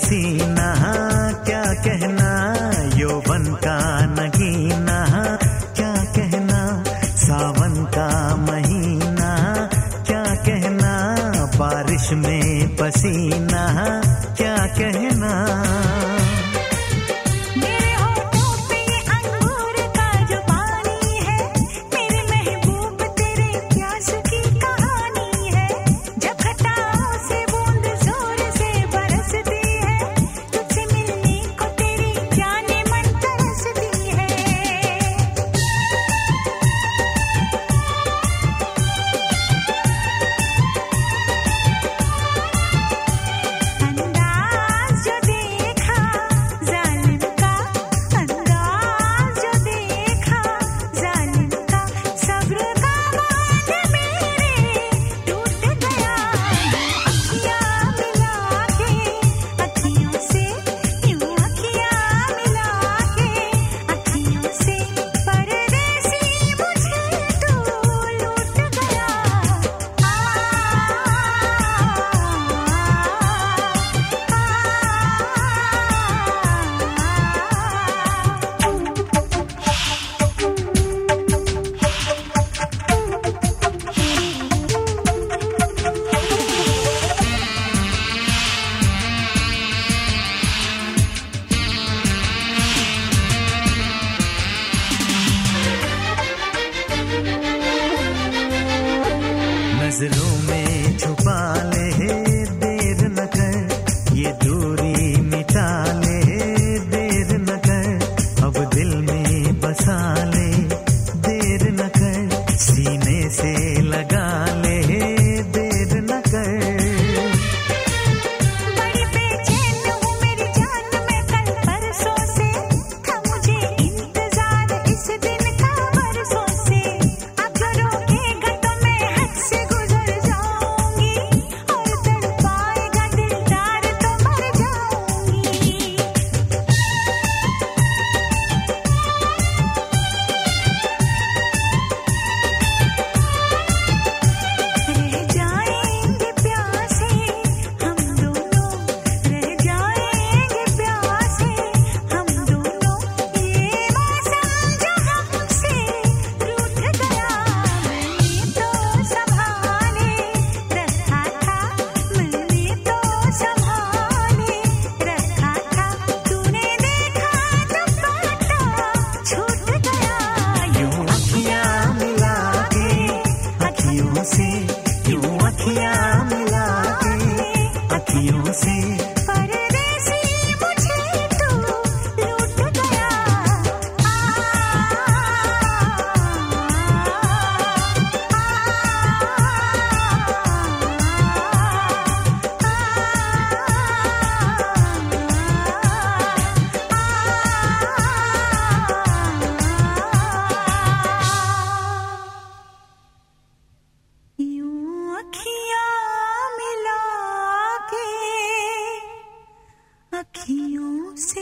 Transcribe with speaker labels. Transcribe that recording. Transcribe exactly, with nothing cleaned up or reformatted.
Speaker 1: हसीना, क्या कहना यौवन का नगीना, क्या कहना सावन का महीना, क्या कहना बारिश में पसीना, क्या कहना। नजरों में छुपा ले देर न कर, ये दूरी मिटा ले देर न कर, अब दिल में बसा ले देर न कर, सीने से लगा ले देर न कर।
Speaker 2: बड़ी बेचैन हूँ मेरी जान में कल परसों से, था मुझे इंतजार इस दिन का बरसों से, अब जो रोकेगा तो मैं हद से
Speaker 1: से यूं अखियां मिला के अखियों से
Speaker 2: परदेसी मुझे तू लूट गया। यूं अखियां मिला के अखियों से